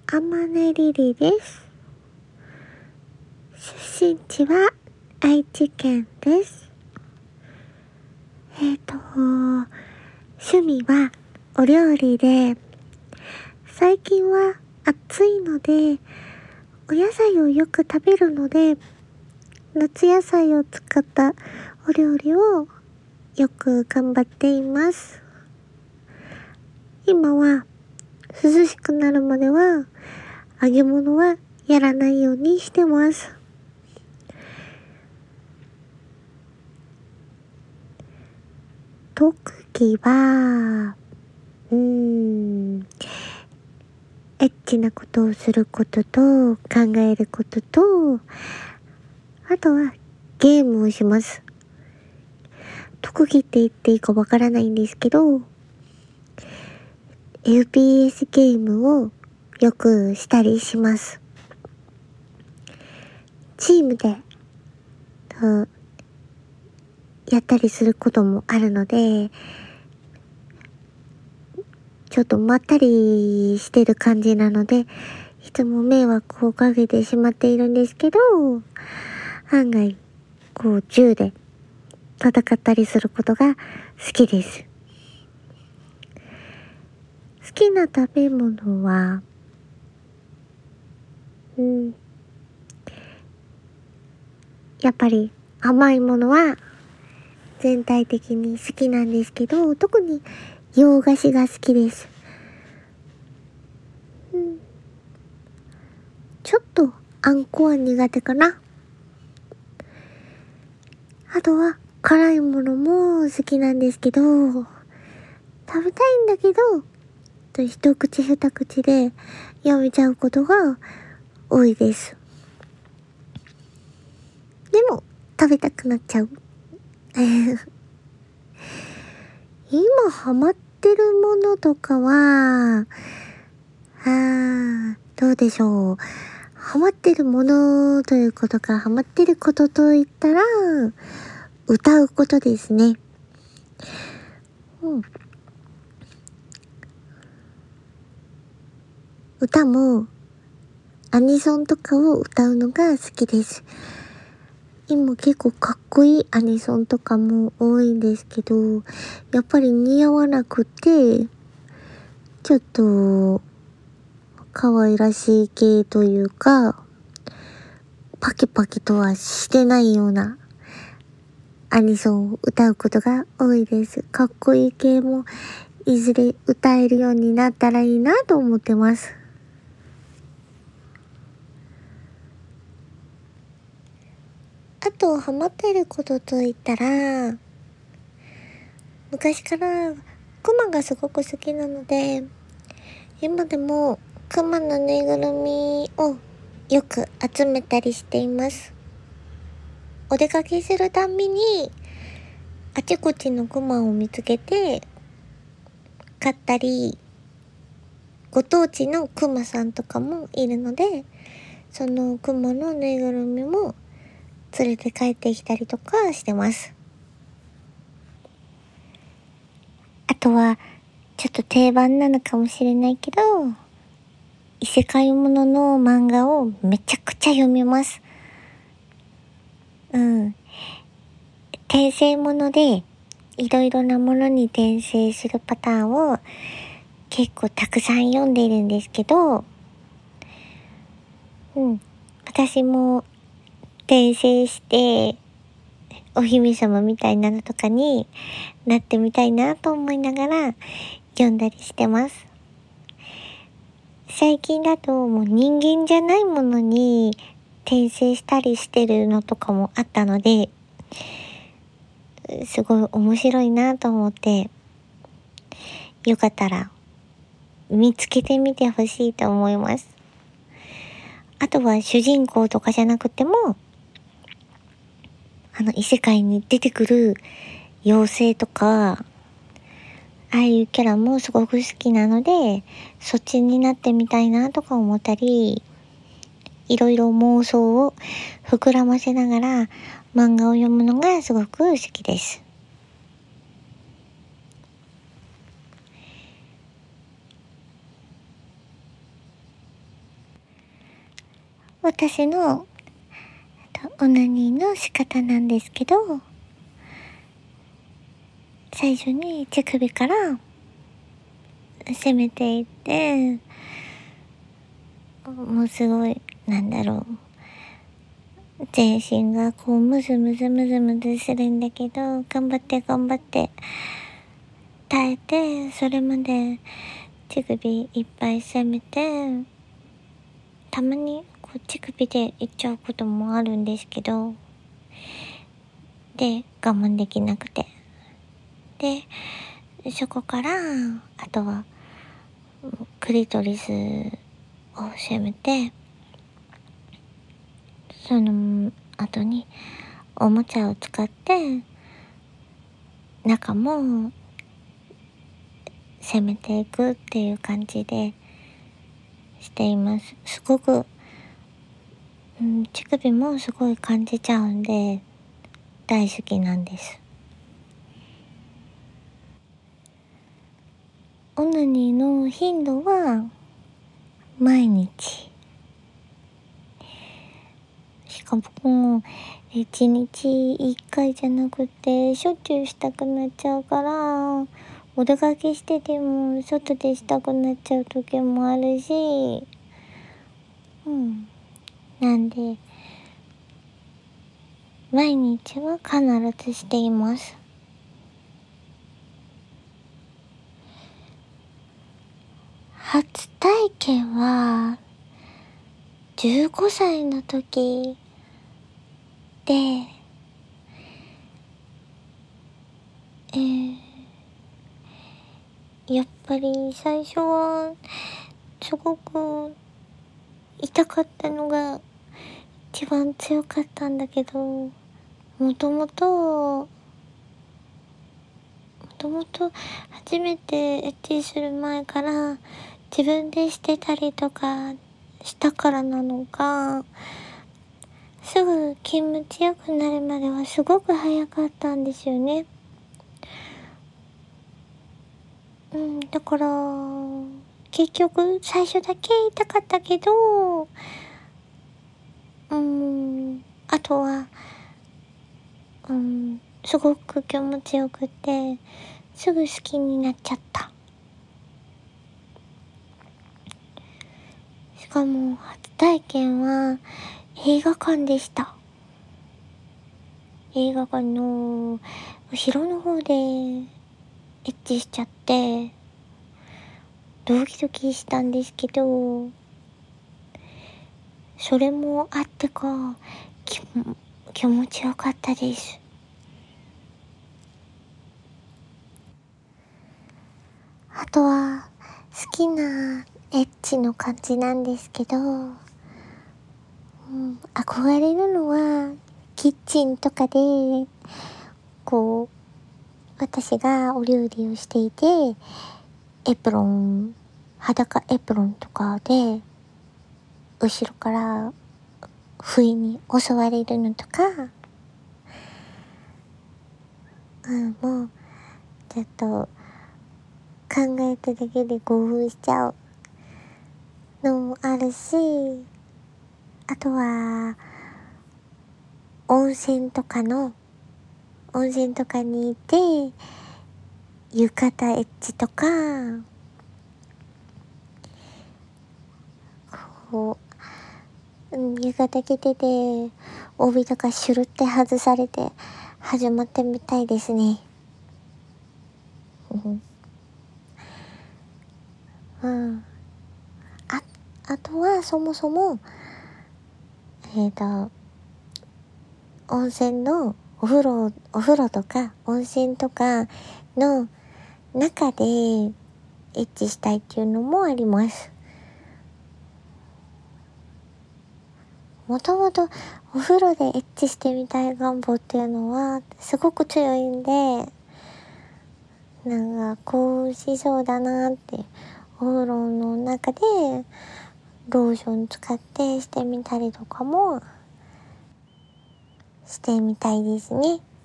天音リリです。出身地は愛知県です。趣味はお料理で、最近は暑いのでお野菜をよく食べるので、夏野菜を使ったお料理をよく頑張っています。今は涼しくなるまでは揚げ物はやらないようにしてます。特技はエッチなことをすることと考えることと、あとはゲームをします。特技って言っていいかわからないんですけど、FPS ゲームをよくしたりします。チームでやったりすることもあるので、ちょっとまったりしてる感じなので、いつも迷惑をかけてしまっているんですけど、案外銃で戦ったりすることが好きです。好きな食べ物はやっぱり甘いものは全体的に好きなんですけど、特に洋菓子が好きです。ちょっとあんこは苦手かな。あとは辛いものも好きなんですけど、食べたいんだけど一口二口でやめちゃうことが多いです。でも食べたくなっちゃう。今ハマってるものとかはどうでしょう。ハマってるものということか、ハマってることといったら歌うことですね。歌もアニソンとかを歌うのが好きです。今結構かっこいいアニソンとかも多いんですけど、やっぱり似合わなくて、ちょっと可愛らしい系というか、パキパキとはしてないようなアニソンを歌うことが多いです。かっこいい系もいずれ歌えるようになったらいいなと思ってます。あとハマってることといったら、昔からクマがすごく好きなので、今でもクマのぬいぐるみをよく集めたりしています。お出かけするたんびにあちこちのクマを見つけて買ったり、ご当地のクマさんとかもいるので、そのクマのぬいぐるみも連れて帰ってきたりとかしてます。あとはちょっと定番なのかもしれないけど、異世界ものの漫画をめちゃくちゃ読みます。転生ものでいろいろなものに転生するパターンを結構たくさん読んでいるんですけど、私も転生してお姫様みたいなのとかになってみたいなと思いながら読んだりしてます。最近だともう人間じゃないものに転生したりしてるのとかもあったので、すごい面白いなと思って、よかったら見つけてみてほしいと思います。あとは主人公とかじゃなくても、異世界に出てくる妖精とか、ああいうキャラもすごく好きなので、そっちになってみたいなとか思ったり、いろいろ妄想を膨らませながら漫画を読むのがすごく好きです。 私のオナニーの仕方なんですけど、最初に乳首から攻めていって、もうすごい、全身がこうムズムズムズムズするんだけど、頑張って耐えて、それまで乳首いっぱい攻めて、たまにこう乳首でいっちゃうこともあるんですけど、で我慢できなくて、でそこからあとはクリトリスを攻めて、その後におもちゃを使って中も攻めていくっていう感じでしています。すごく、乳首もすごい感じちゃうんで大好きなんです。オナニーの頻度は毎日。しかも一日一回じゃなくてしょっちゅうしたくなっちゃうから、お出かけしてても外でしたくなっちゃう時もあるし、なんで毎日は必ずしています。初体験は15歳の時で、やっぱり最初はすごく痛かったのが一番強かったんだけど、もともと初めてエッチする前から自分でしてたりとかしたからなのか、すぐ気持ちよくなるまではすごく早かったんですよね。だから結局最初だけ痛かったけど、あとはすごく気持ちよくてすぐ好きになっちゃった。しかも初体験は映画館でした。映画館の後ろの方でエッチしちゃってドキドキしたんですけど、それもあってか気持ちよかったです。あとは好きなエッチの感じなんですけど、憧れるのはキッチンとかでこう私がお料理をしていて裸エプロンとかで後ろから不意に襲われるのとか、もうちょっと考えただけで興奮しちゃうのもあるし、あとは温泉とかにいて浴衣エッチとか、浴衣着てて帯とかシュルって外されて始まってみたいですね。あとはそもそも温泉のお風呂とか温泉とかの中でエッチしたいっていうのもあります。もともとお風呂でエッチしてみたい願望っていうのはすごく強いんで、興奮しそうだなって、お風呂の中でローション使ってしてみたりとかもしてみたいですね。